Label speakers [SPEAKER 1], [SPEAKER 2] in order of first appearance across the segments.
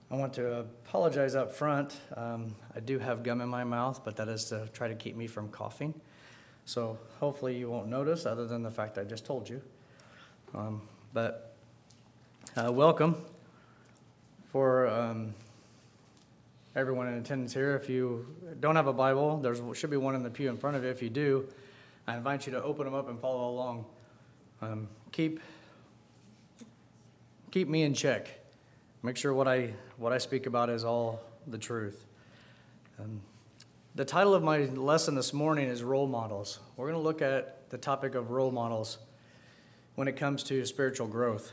[SPEAKER 1] I want to apologize up front. I do have gum in my mouth, but that is to try to keep me from coughing. So hopefully you won't notice, other than the fact I just told you. But welcome for everyone in attendance here. If you don't have a Bible, there should be one in the pew in front of you. If you do, I invite you to open them up and follow along. Keep me in check. Make sure what I speak about is all the truth. The title of my lesson this morning is Role Models. We're going to look at the topic of role models when it comes to spiritual growth.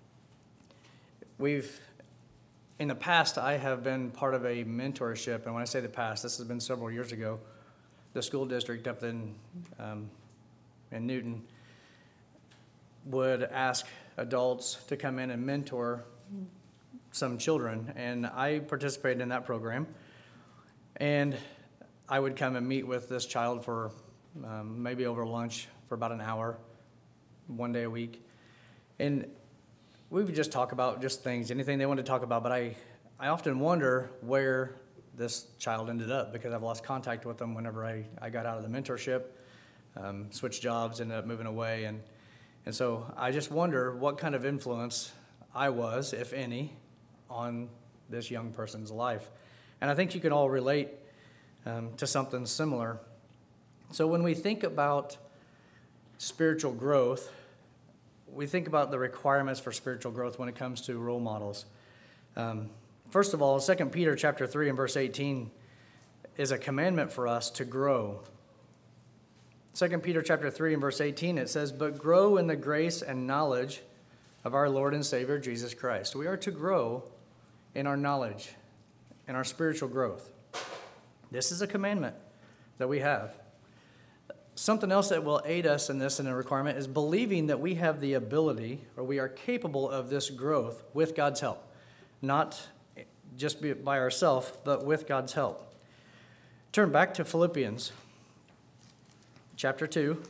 [SPEAKER 1] In the past, I have been part of a mentorship, and when I say the past, this has been several years ago. The school district up in Newton would ask adults to come in and mentor some children, and I participated in that program. And I would come and meet with this child for maybe over lunch for about an hour, one day a week. And we would just talk about just things, anything they wanted to talk about. But I often wonder where this child ended up, because I've lost contact with them whenever I got out of the mentorship, switched jobs, ended up moving away. And so I just wonder what kind of influence I was, if any, on this young person's life. And I think you can all relate to something similar. So when we think about spiritual growth, we think about the requirements for spiritual growth when it comes to role models. First of all, 2 Peter chapter 3 and verse 18 is a commandment for us to grow. 2 Peter chapter 3 and verse 18, it says, "But grow in the grace and knowledge of our Lord and Savior, Jesus Christ." We are to grow in our knowledge, in our spiritual growth. This is a commandment that we have. Something else that will aid us in this and a requirement is believing that we have the ability, or we are capable of this growth with God's help. Not just by ourselves, but with God's help. Turn back to Philippians chapter 2.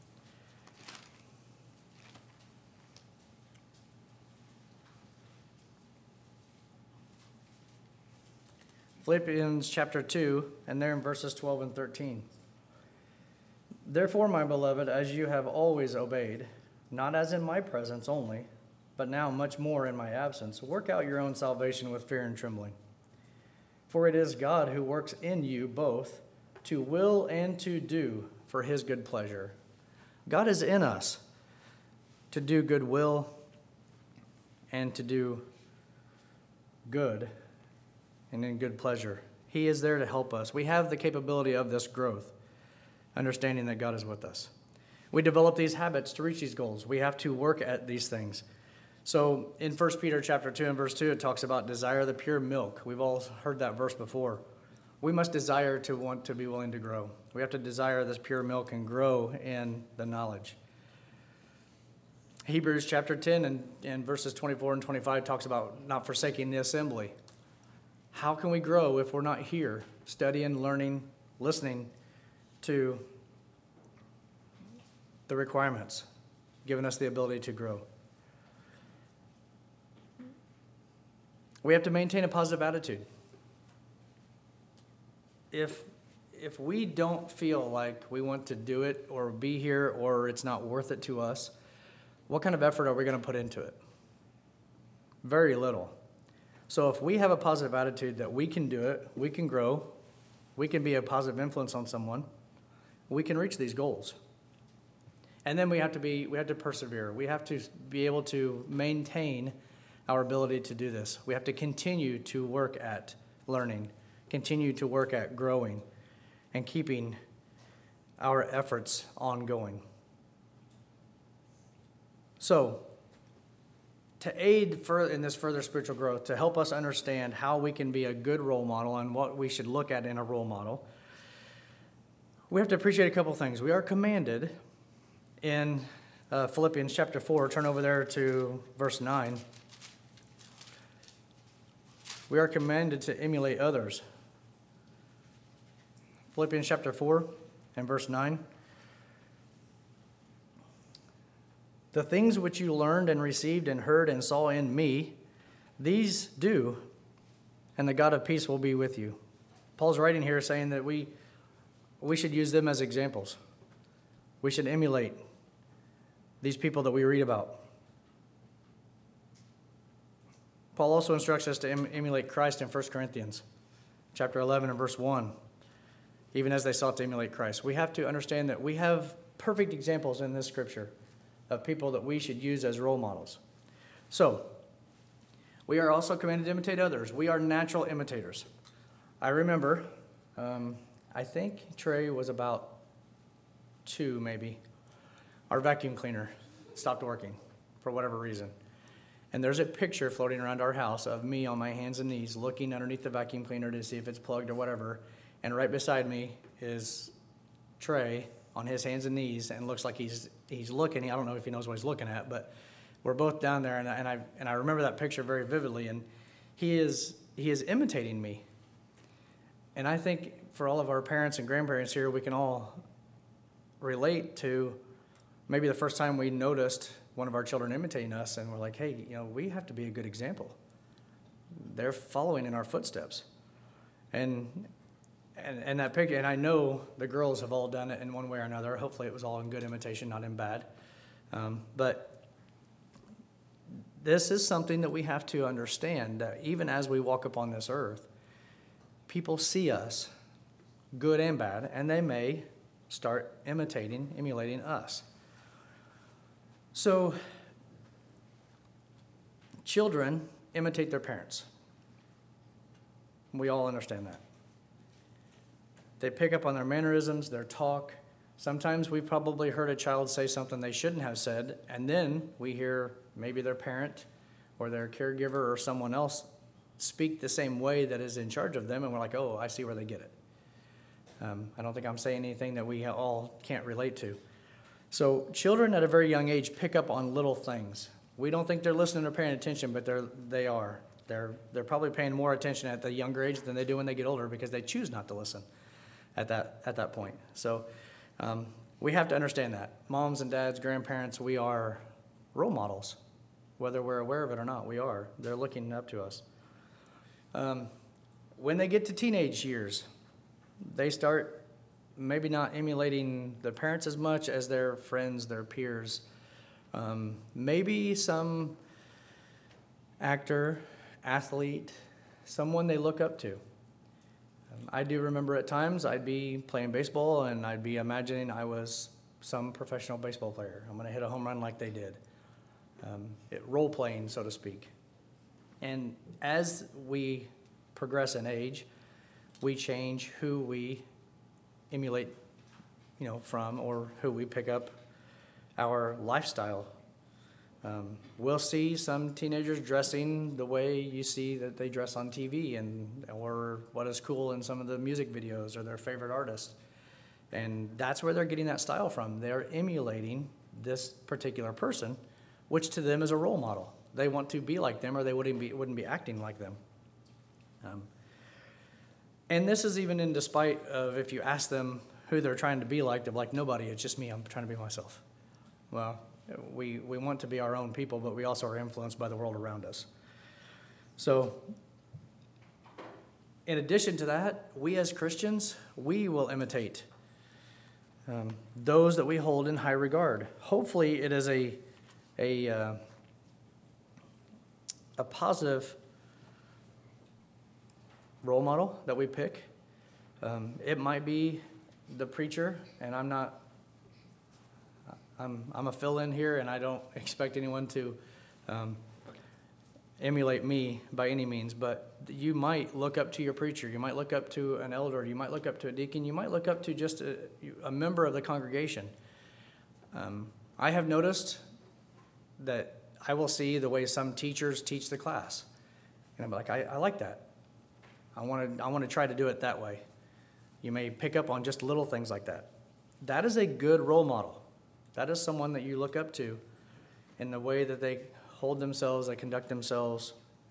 [SPEAKER 1] Philippians chapter 2, and there in verses 12 and 13. "Therefore, my beloved, as you have always obeyed, not as in my presence only, but now much more in my absence, work out your own salvation with fear and trembling. For it is God who works in you both to will and to do for his good pleasure." God is in us to do good will and to do good and in good pleasure. He is there to help us. We have the capability of this growth, understanding that God is with us. We develop these habits to reach these goals. We have to work at these things. So in 1 Peter chapter 2 and verse 2, it talks about desire the pure milk. We've all heard that verse before. We must desire to want to be willing to grow. We have to desire this pure milk and grow in the knowledge. Hebrews chapter 10 and verses 24 and 25 talks about not forsaking the assembly. How can we grow if we're not here, studying, learning, listening to the requirements, giving us the ability to grow? We have to maintain a positive attitude. If we don't feel like we want to do it or be here, or it's not worth it to us, what kind of effort are we going to put into it? Very little. So if we have a positive attitude that we can do it, we can grow, we can be a positive influence on someone, we can reach these goals. And then we have to persevere. We have to be able to maintain our ability to do this. We have to continue to work at learning, continue to work at growing, and keeping our efforts ongoing. So, to aid in this further spiritual growth, to help us understand how we can be a good role model and what we should look at in a role model, we have to appreciate a couple things. We are commanded in Philippians chapter 4, turn over there to verse 9. We are commanded to emulate others. Philippians chapter 4 and verse 9. "The things which you learned and received and heard and saw in me, these do, and the God of peace will be with you. Paul's writing here saying that we should use them as examples. We should emulate these people that we read about. Paul also instructs us to emulate Christ in 1 Corinthians chapter 11 and verse 1, even as they sought to emulate Christ. We have to understand that we have perfect examples in this scripture of people that we should use as role models. So, we are also commanded to imitate others. We are natural imitators. I remember, I think Trey was about 2 maybe. Our vacuum cleaner stopped working for whatever reason. And there's a picture floating around our house of me on my hands and knees looking underneath the vacuum cleaner to see if it's plugged or whatever. And right beside me is Trey on his hands and knees, and looks like he's looking. I don't know if he knows what he's looking at, but we're both down there, and I remember that picture very vividly. And he is imitating me. And I think for all of our parents and grandparents here, we can all relate to maybe the first time we noticed one of our children imitating us, and we're like, hey, we have to be a good example. They're following in our footsteps. And that picture, and I know the girls have all done it in one way or another. Hopefully it was all in good imitation, not in bad. But this is something that we have to understand, that even as we walk upon this earth, people see us, good and bad, and they may start emulating us. So, children imitate their parents. We all understand that. They pick up on their mannerisms, their talk. Sometimes we've probably heard a child say something they shouldn't have said, and then we hear maybe their parent or their caregiver or someone else speak the same way that is in charge of them, and we're like, oh, I see where they get it. I don't think I'm saying anything that we all can't relate to. So children at a very young age pick up on little things. We don't think they're listening or paying attention, but they are. They're probably paying more attention at the younger age than they do when they get older, because they choose not to listen at that point. So we have to understand that. Moms and dads, grandparents, we are role models. Whether we're aware of it or not, we are. They're looking up to us. When they get to teenage years, they start maybe not emulating their parents as much as their friends, their peers. Maybe some actor, athlete, someone they look up to. I do remember at times I'd be playing baseball and I'd be imagining I was some professional baseball player. I'm going to hit a home run like they did. Role playing, so to speak. And as we progress in age, we change who we emulate, from, or who we pick up our lifestyle. We'll see some teenagers dressing the way you see that they dress on TV, or what is cool in some of the music videos or their favorite artist. And that's where they're getting that style from. They're emulating this particular person, which to them is a role model. They want to be like them, or they wouldn't be acting like them. And this is even in despite of if you ask them who they're trying to be like, they're like, nobody, it's just me, I'm trying to be myself. Well, we want to be our own people, but we also are influenced by the world around us. So, in addition to that, we as Christians, we will imitate those that we hold in high regard. Hopefully it is a positive role model that we pick. It might be the preacher, and I'm a fill-in here, and I don't expect anyone to emulate me by any means, but you might look up to your preacher, you might look up to an elder, you might look up to a deacon, you might look up to just a member of the congregation. I have noticed that I will see the way some teachers teach the class, and I'm like, I like that. I want to try to do it that way. You may pick up on just little things like that. That is a good role model. That is someone that you look up to in the way that they hold themselves, they conduct themselves.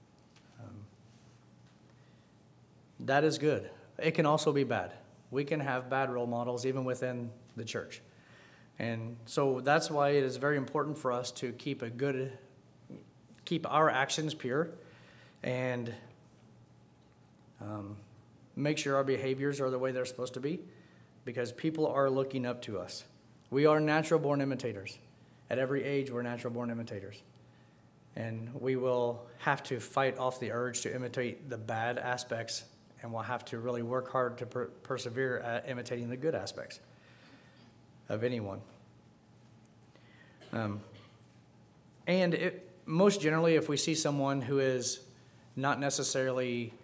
[SPEAKER 1] That is good. It can also be bad. We can have bad role models even within the church. And so that's why it is very important for us to keep our actions pure and Make sure our behaviors are the way they're supposed to be, because people are looking up to us. We are natural-born imitators. At every age, we're natural-born imitators. And we will have to fight off the urge to imitate the bad aspects, and we'll have to really work hard to persevere at imitating the good aspects of anyone. Most generally, if we see someone who is not necessarily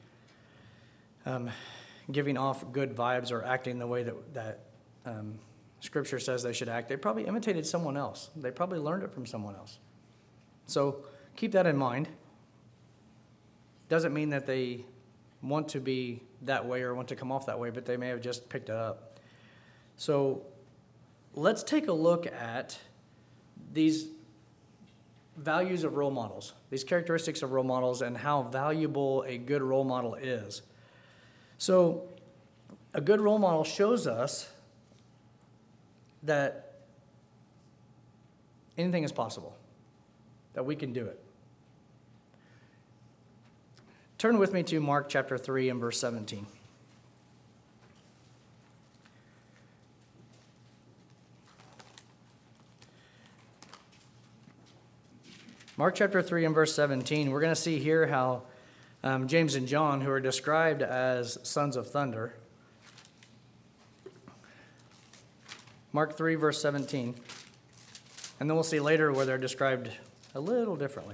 [SPEAKER 1] giving off good vibes or acting the way that Scripture says they should act, they probably imitated someone else. They probably learned it from someone else. So keep that in mind. Doesn't mean that they want to be that way or want to come off that way, but they may have just picked it up. So let's take a look at these values of role models, these characteristics of role models, and how valuable a good role model is. So a good role model shows us that anything is possible, that we can do it. Turn with me to Mark chapter 3 and verse 17. Mark chapter 3 and verse 17, we're going to see here how James and John, who are described as sons of thunder. Mark 3 verse 17. And then we'll see later where they're described a little differently.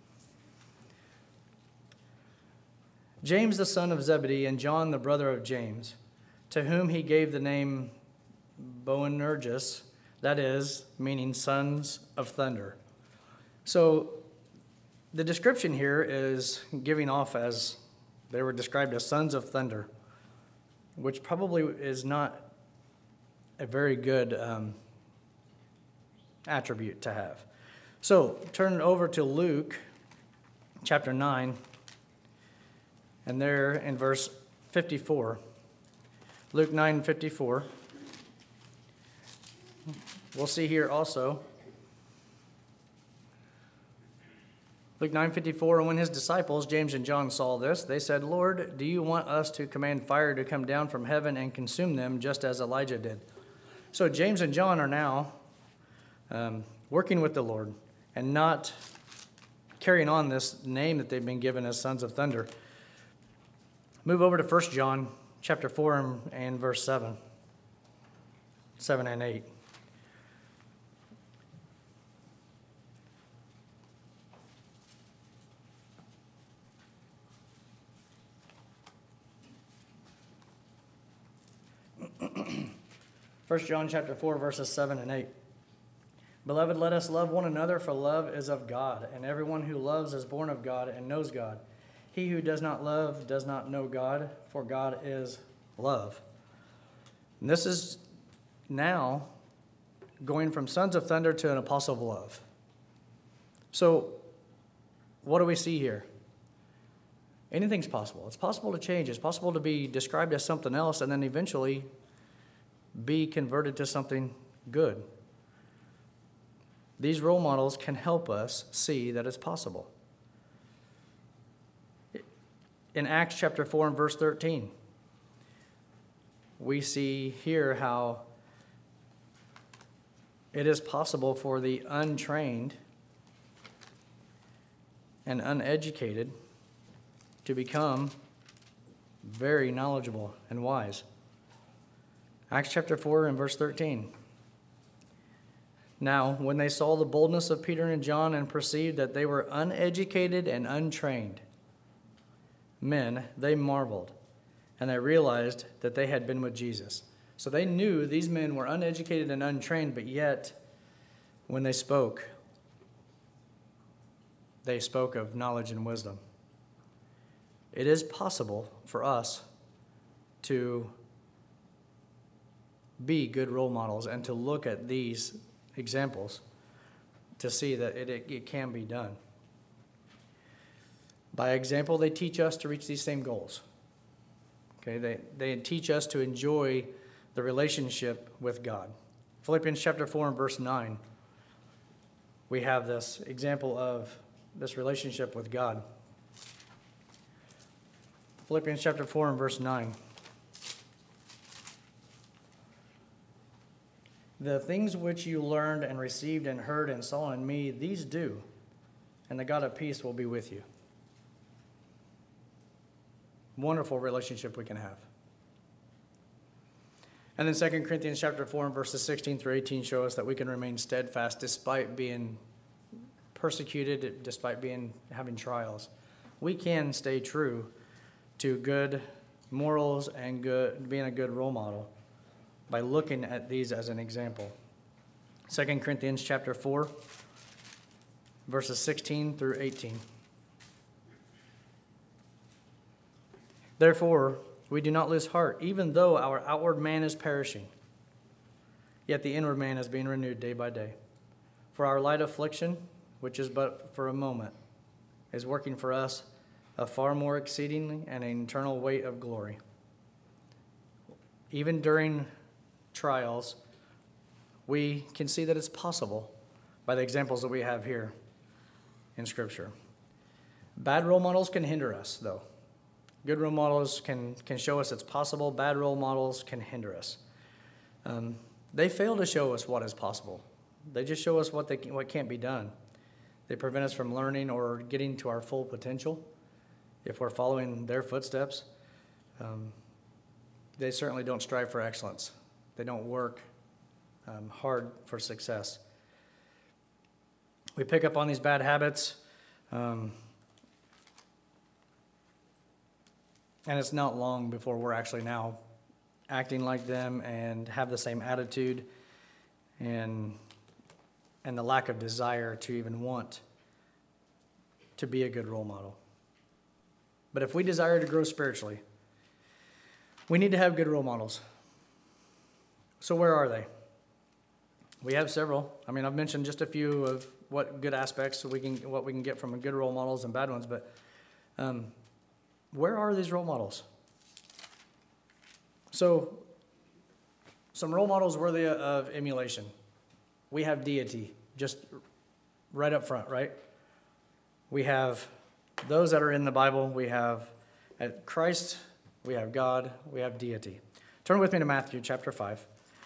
[SPEAKER 1] James the son of Zebedee and John the brother of James, to whom he gave the name Boanerges, that is, meaning sons of thunder. So the description here is giving off as they were described as sons of thunder, which probably is not a very good attribute to have. So turn over to Luke chapter 9, and there in verse 54, Luke 9:54, we'll see here also, Luke 9:54, and when his disciples, James and John, saw this, they said, "Lord, do you want us to command fire to come down from heaven and consume them, just as Elijah did?" So James and John are now working with the Lord and not carrying on this name that they've been given as sons of thunder. Move over to 1 John chapter 4 and verse 7 and 8. First John chapter 4, verses 7 and 8. Beloved, let us love one another, for love is of God, and everyone who loves is born of God and knows God. He who does not love does not know God, for God is love. And this is now going from sons of thunder to an apostle of love. So what do we see here? Anything's possible. It's possible to change. It's possible to be described as something else and then eventually be converted to something good. These role models can help us see that it's possible. In Acts chapter 4 and verse 13, we see here how it is possible for the untrained and uneducated to become very knowledgeable and wise. Acts chapter 4 and verse 13. Now, when they saw the boldness of Peter and John and perceived that they were uneducated and untrained men, they marveled, and they realized that they had been with Jesus. So they knew these men were uneducated and untrained, but yet, when they spoke of knowledge and wisdom. It is possible for us to be good role models and to look at these examples to see that it can be done. By example, they teach us to reach these same goals. Okay, they teach us to enjoy the relationship with God. Philippians chapter 4 and verse 9, we have this example of this relationship with God. Philippians chapter 4 and verse 9. The things which you learned and received and heard and saw in me, these do, and the God of peace will be with you. Wonderful relationship we can have. And then 2 Corinthians chapter 4 and verses 16 through 18 show us that we can remain steadfast despite being persecuted, despite having trials. We can stay true to good morals and being a good role model by looking at these as an example. 2 Corinthians chapter 4, verses 16 through 18. Therefore, we do not lose heart, even though our outward man is perishing. Yet the inward man is being renewed day by day. For our light affliction, which is but for a moment, is working for us a far more exceedingly and an eternal weight of glory. Even during trials, we can see that it's possible by the examples that we have here in Scripture. Bad role models can hinder us, though. Good role models can show us it's possible. Bad role models can hinder us. They fail to show us what is possible. They just show us what can't be done. They prevent us from learning or getting to our full potential. If we're following their footsteps, they certainly don't strive for excellence. They don't work hard for success. We pick up on these bad habits, and it's not long before we're actually now acting like them and have the same attitude and the lack of desire to even want to be a good role model. But if we desire to grow spiritually, we need to have good role models. So where are they? We have several. I mean, I've mentioned just a few of what good aspects what we can get from good role models and bad ones, but where are these role models? So, some role models worthy of emulation. We have deity, just right up front, right? We have those that are in the Bible. We have Christ, we have God, we have deity. Turn with me to Matthew chapter 5.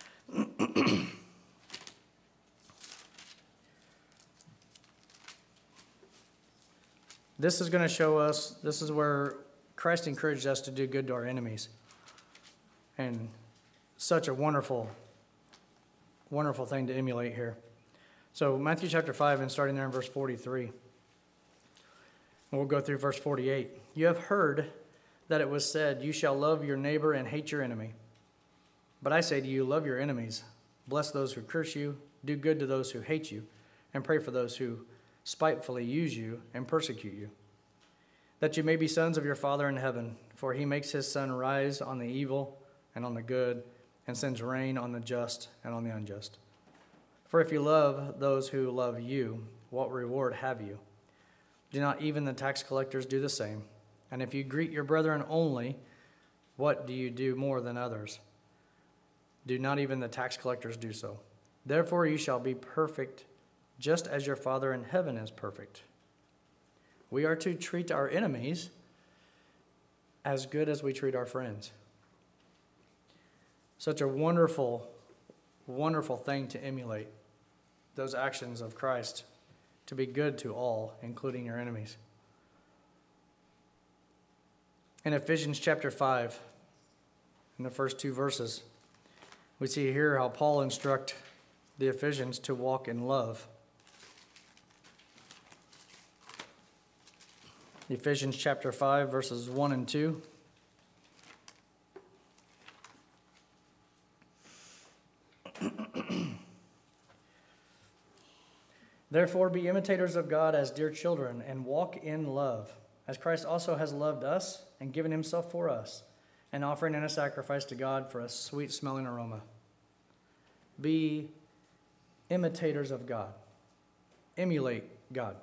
[SPEAKER 1] This is going to show us, this is where Christ encouraged us to do good to our enemies. And such a wonderful, wonderful thing to emulate here. So Matthew chapter 5, and starting there in verse 43. And we'll go through verse 48. You have heard that it was said, you shall love your neighbor and hate your enemy. But I say to you, love your enemies. Bless those who curse you. Do good to those who hate you. And pray for those who spitefully use you and persecute you, that you may be sons of your Father in heaven, for he makes his sun rise on the evil and on the good, and sends rain on the just and on the unjust. For if you love those who love you, what reward have you? Do not even the tax collectors do the same? And if you greet your brethren only, what do you do more than others? Do not even the tax collectors do so? Therefore you shall be perfect, just as your Father in heaven is perfect. We are to treat our enemies as good as we treat our friends. Such a wonderful, wonderful thing to emulate, those actions of Christ, to be good to all, including your enemies. In Ephesians chapter 5, in the first 2 verses, we see here how Paul instructs the Ephesians to walk in love. Ephesians chapter 5, verses 1 and 2. Therefore, be imitators of God as dear children, and walk in love, as Christ also has loved us and given himself for us, an offering and a sacrifice to God for a sweet-smelling aroma. Be imitators of God. Emulate God.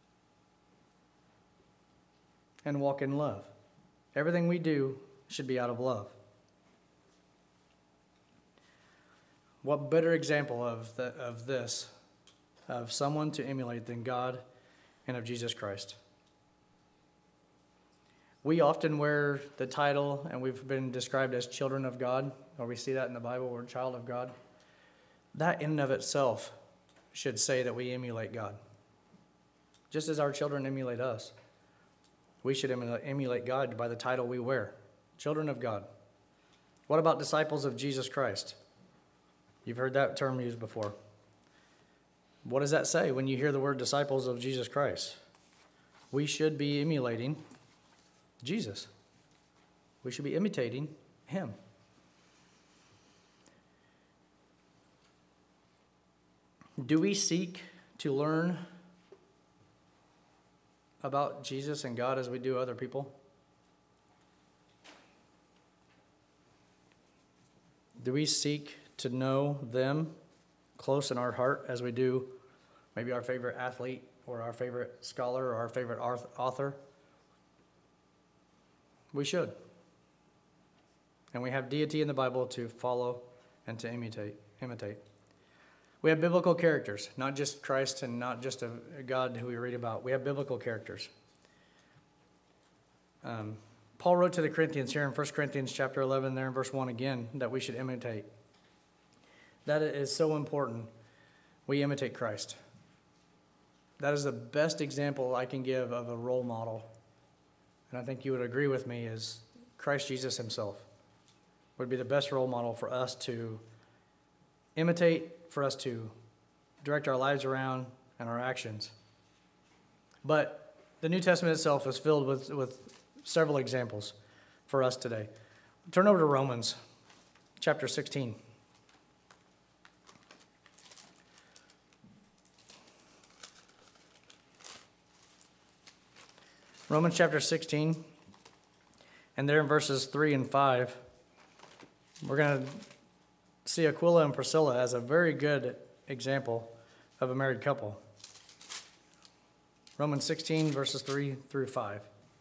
[SPEAKER 1] And walk in love. Everything we do should be out of love. What better example of this, of someone to emulate than God and of Jesus Christ? We often wear the title, and we've been described as children of God, or we see that in the Bible, we're a child of God. That in and of itself should say that we emulate God. Just as our children emulate us, we should emulate God by the title we wear, children of God. What about disciples of Jesus Christ? You've heard that term used before. What does that say when you hear the word disciples of Jesus Christ? We should be emulating Jesus. We should be imitating him. Do we seek to learn about Jesus and God as we do other people? Do we seek to know them close in our heart as we do maybe our favorite athlete or our favorite scholar or our favorite author? We should. And we have deity in the Bible to follow and to imitate. We have biblical characters, not just Christ and not just a God who we read about. We have biblical characters. Paul wrote to the Corinthians here in 1 Corinthians chapter 11, there in verse 1 again, that we should imitate. That is so important. We imitate Christ. That is the best example I can give of a role model. And I think you would agree with me, is Christ Jesus himself would be the best role model for us to imitate, for us to direct our lives around and our actions. But the New Testament itself is filled with several examples for us today. Turn over to Romans chapter 16. Romans chapter 16, and there in verses 3 and 5, we're going to see Aquila and Priscilla as a very good example of a married couple. Romans 16, verses 3 through 5.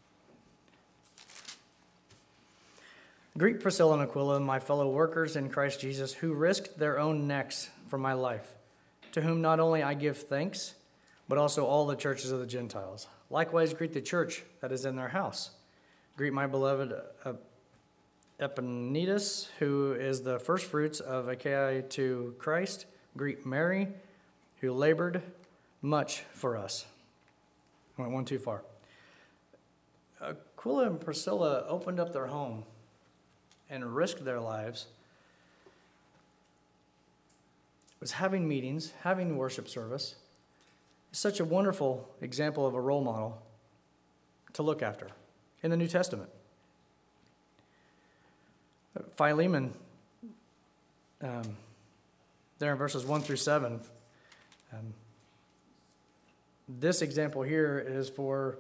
[SPEAKER 1] Greet Priscilla and Aquila, my fellow workers in Christ Jesus, who risked their own necks for my life, to whom not only I give thanks, but also all the churches of the Gentiles. Likewise, greet the church that is in their house. Greet my beloved Epaenetus, who is the firstfruits of Achaia to Christ. Greet Mary, who labored much for us. I went one too far. Aquila and Priscilla opened up their home and risked their lives. It was having meetings, having worship service. It's such a wonderful example of a role model to look after in the New Testament. Philemon, there in verses 1 through 7, this example here is for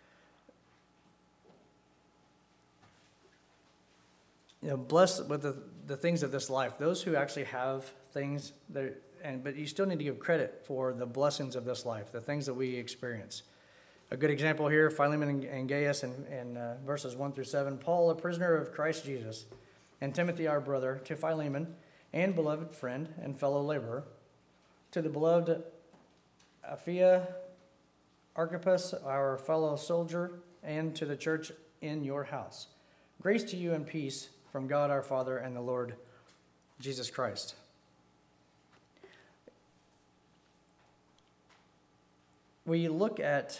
[SPEAKER 1] blessed with the things of this life. Those who actually have things, but you still need to give credit for the blessings of this life, the things that we experience. A good example here, Philemon and Gaius in verses 1 through 7. Paul, a prisoner of Christ Jesus, and Timothy, our brother, to Philemon, and beloved friend and fellow laborer, to the beloved Apphia, Archippus, our fellow soldier, and to the church in your house. Grace to you and peace from God our Father and the Lord Jesus Christ. We look at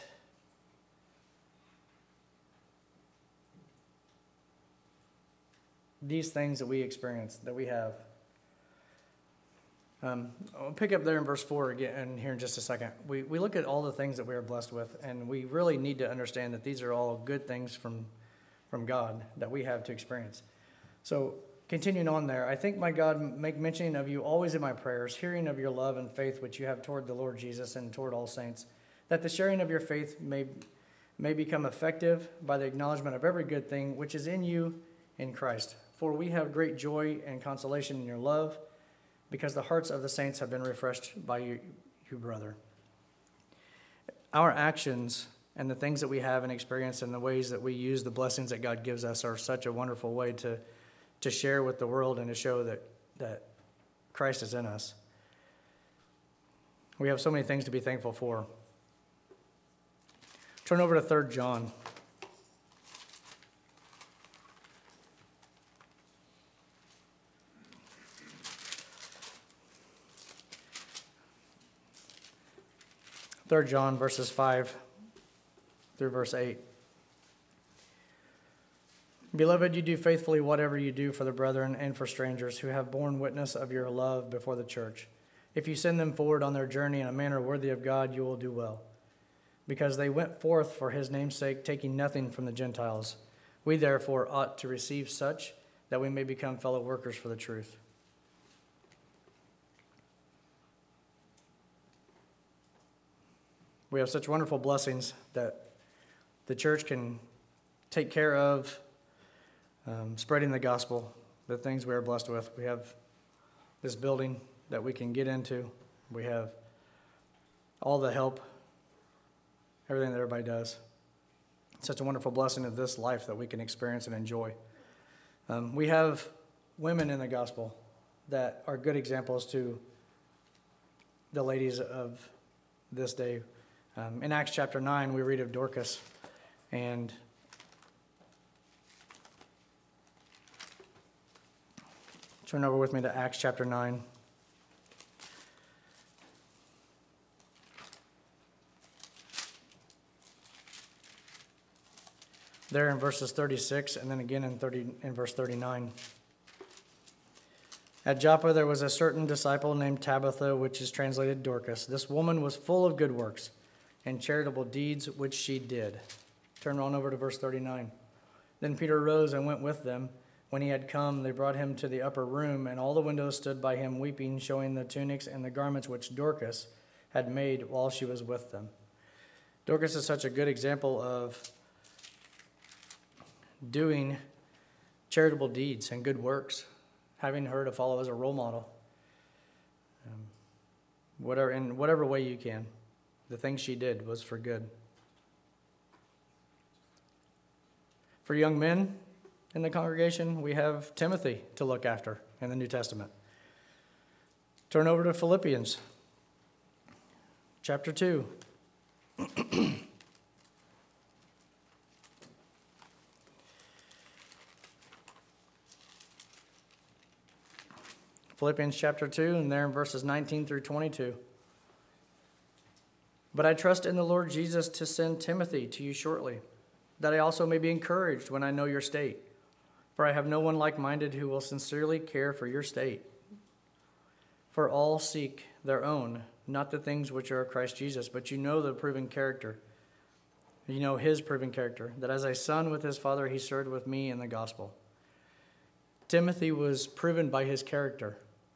[SPEAKER 1] these things that we experience, that we have. I'll pick up there in verse 4 again here in just a second. We look at all the things that we are blessed with, and we really need to understand that these are all good things from God that we have to experience. So continuing on there, I think, my God, make mention of you always in my prayers, hearing of your love and faith which you have toward the Lord Jesus and toward all saints, that the sharing of your faith may become effective by the acknowledgement of every good thing which is in you in Christ. For we have great joy and consolation in your love, because the hearts of the saints have been refreshed by you, brother. Our actions and the things that we have and experience and the ways that we use the blessings that God gives us are such a wonderful way to share with the world and to show that Christ is in us. We have so many things to be thankful for. Turn over to 3 John. 3 John verses 5 through verse 8. Beloved, you do faithfully whatever you do for the brethren and for strangers who have borne witness of your love before the church. If you send them forward on their journey in a manner worthy of God, you will do well, because they went forth for his name's sake, taking nothing from the Gentiles. We therefore ought to receive such, that we may become fellow workers for the truth. We have such wonderful blessings that the church can take care of, spreading the gospel, the things we are blessed with. We have this building that we can get into. We have all the help, everything that everybody does. It's such a wonderful blessing of this life that we can experience and enjoy. We have women in the gospel that are good examples to the ladies of this day. In Acts chapter 9, we read of Dorcas, and turn over with me to Acts chapter 9. There in verses 36, and then again in verse 39. At Joppa there was a certain disciple named Tabitha, which is translated Dorcas. This woman was full of good works and charitable deeds which she did. Turn on over to verse 39. Then Peter rose and went with them. When he had come, they brought him to the upper room, and all the windows stood by him weeping, showing the tunics and the garments which Dorcas had made while she was with them. Dorcas is such a good example of doing charitable deeds and good works, having her to follow as a role model. In whatever way you can. The things she did was for good. For young men in the congregation, we have Timothy to look after in the New Testament. Turn over to Philippians chapter 2. Philippians chapter 2, and there in verses 19 through 22. But I trust in the Lord Jesus to send Timothy to you shortly, that I also may be encouraged when I know your state. For I have no one like-minded who will sincerely care for your state. For all seek their own, not the things which are of Christ Jesus, but you know the proven character. You know his proven character, that as a son with his father, he served with me in the gospel. Timothy was proven by his character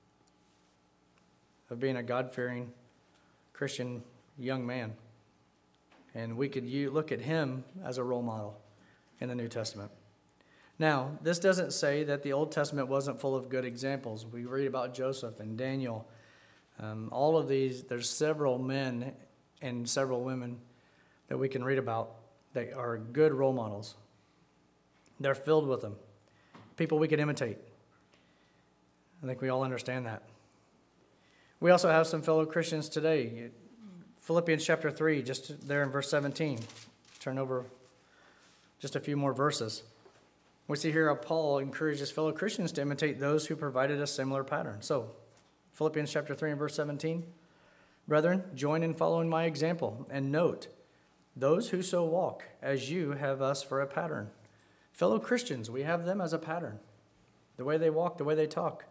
[SPEAKER 1] of being a God-fearing Christian young man. And we could look at him as a role model in the New Testament. Now, this doesn't say that the Old Testament wasn't full of good examples. We read about Joseph and Daniel. All of these, there's several men and several women that we can read about that are good role models. They're filled with them. People we can imitate. I think we all understand that. We also have some fellow Christians today. Philippians chapter 3, just there in verse 17. Turn over just a few more verses. We see here how Paul encourages fellow Christians to imitate those who provided a similar pattern. So, Philippians chapter 3 and verse 17. Brethren, join in following my example, and note, those who so walk as you have us for a pattern. Fellow Christians, we have them as a pattern. The way they walk, the way they talk.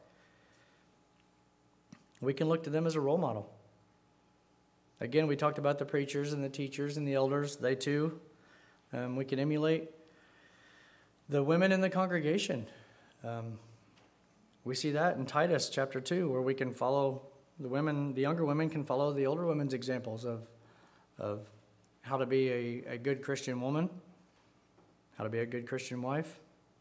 [SPEAKER 1] We can look to them as a role model. Again, we talked about the preachers and the teachers and the elders. They too, we can emulate. The women in the congregation. We see that in Titus chapter 2, where we can follow the women, the younger women can follow the older women's examples of how to be a good Christian woman, how to be a good Christian wife.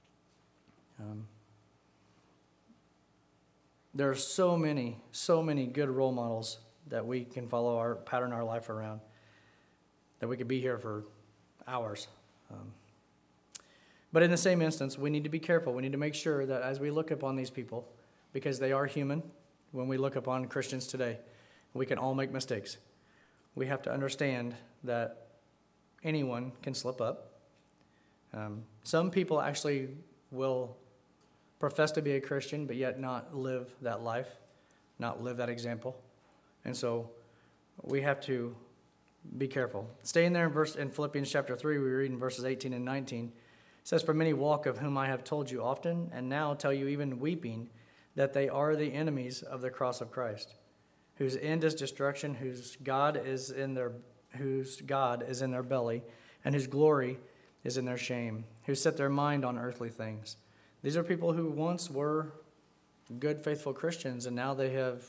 [SPEAKER 1] There are so many good role models that we can follow pattern our life around, that we could be here for hours. But in the same instance, we need to be careful. We need to make sure that as we look upon these people, because they are human, when we look upon Christians today, we can all make mistakes. We have to understand that anyone can slip up. Some people actually will profess to be a Christian, but yet not live that life, not live that example. And so we have to be careful. Staying there in Philippians chapter 3, we read in verses 18 and 19. It says, "For many walk, of whom I have told you often, and now tell you even weeping, that they are the enemies of the cross of Christ, whose end is destruction, whose God is in their belly, and whose glory is in their shame, who set their mind on earthly things." These are people who once were good, faithful Christians, and now they have,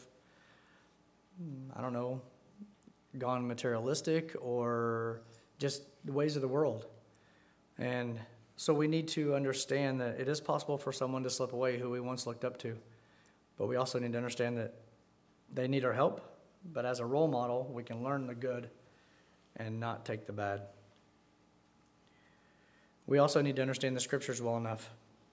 [SPEAKER 1] gone materialistic or just the ways of the world. And so we need to understand that it is possible for someone to slip away who we once looked up to. But we also need to understand that they need our help. But as a role model, we can learn the good and not take the bad. We also need to understand the scriptures well enough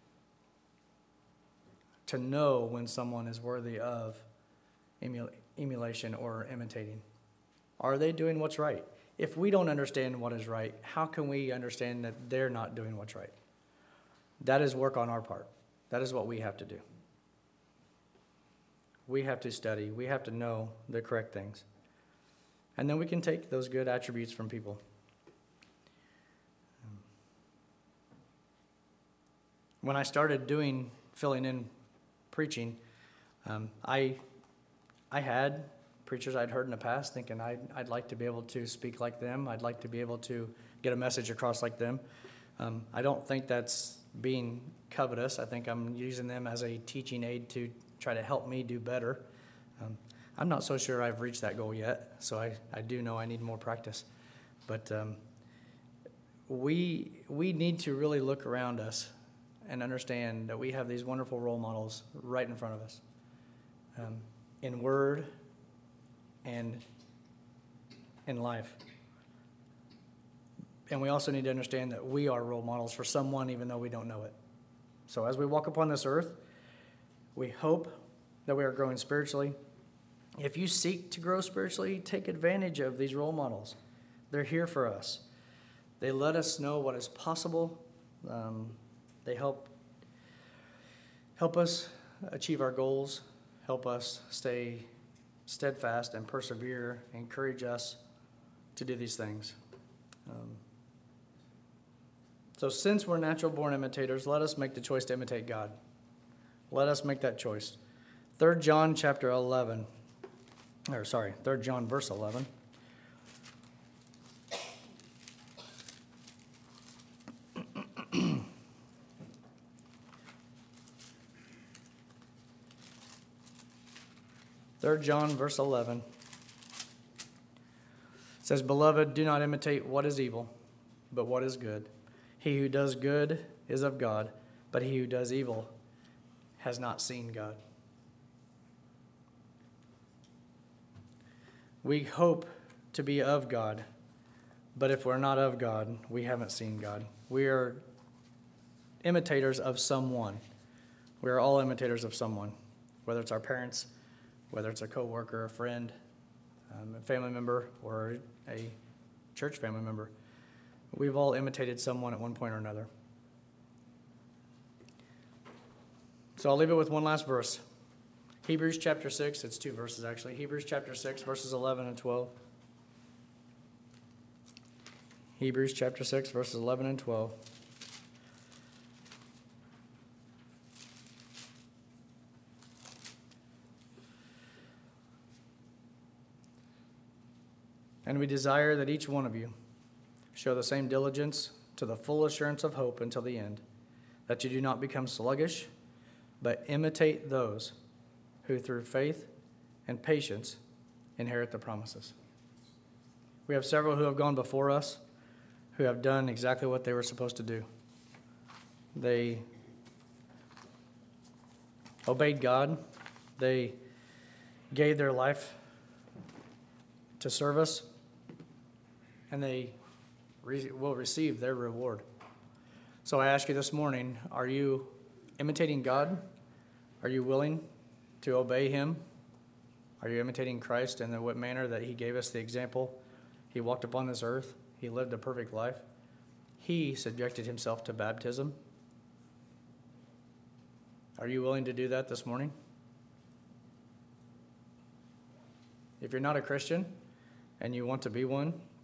[SPEAKER 1] to know when someone is worthy of emulation or imitating. Are they doing what's right? If we don't understand what is right, how can we understand that they're not doing what's right? That is work on our part. That is what we have to do. We have to study. We have to know the correct things. And then we can take those good attributes from people. When I started filling in preaching, I had preachers I'd heard in the past thinking I'd like to be able to speak like them. I'd like to be able to get a message across like them. I don't think that's being covetous. I think I'm using them as a teaching aid to try to help me do better. I'm not so sure I've reached that goal yet, so I do know I need more practice. But we need to really look around us and understand that we have these wonderful role models right in front of us, in word and in life. And we also need to understand that we are role models for someone even though we don't know it. So as we walk upon this earth, we hope that we are growing spiritually. If you seek to grow spiritually, take advantage of these role models. They're here for us. They let us know what is possible. They help us achieve our goals, help us stay steadfast and persevere, encourage us to do these things. So since we're natural-born imitators, let us make the choice to imitate God. Let us make that choice. 3 John verse 11. Third John verse 11 says, "Beloved, do not imitate what is evil, but what is good. He who does good is of God, but he who does evil has not seen God." We hope to be of God, but if we're not of God, we haven't seen God. We are imitators of someone. We are all imitators of someone, whether it's our parents, whether it's a coworker, a friend, a family member, or a church family member. We've all imitated someone at one point or another. So I'll leave it with one last verse. Hebrews chapter 6, it's 2 verses actually. Hebrews chapter 6, verses 11 and 12. Hebrews chapter 6, verses 11 and 12. "And we desire that each one of you show the same diligence to the full assurance of hope until the end, that you do not become sluggish, but imitate those who through faith and patience inherit the promises." We have several who have gone before us who have done exactly what they were supposed to do. They obeyed God. They gave their life to serve us, and they will receive their reward. So I ask you this morning, are you imitating God? Are you willing to obey him? Are you imitating Christ in the what manner that he gave us the example? He walked upon this earth. He lived a perfect life. He subjected himself to baptism. Are you willing to do that this morning? If you're not a Christian and you want to be one,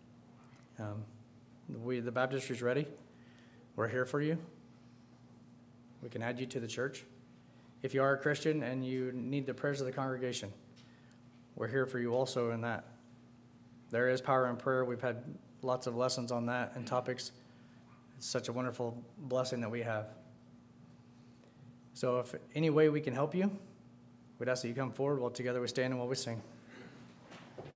[SPEAKER 1] The baptistry's ready. We're here for you. We can add you to the church. If you are a Christian and you need the prayers of the congregation, we're here for you also in that. There is power in prayer. We've had lots of lessons on that and topics. It's such a wonderful blessing that we have. So if any way we can help you, we'd ask that you come forward while together we stand and while we sing.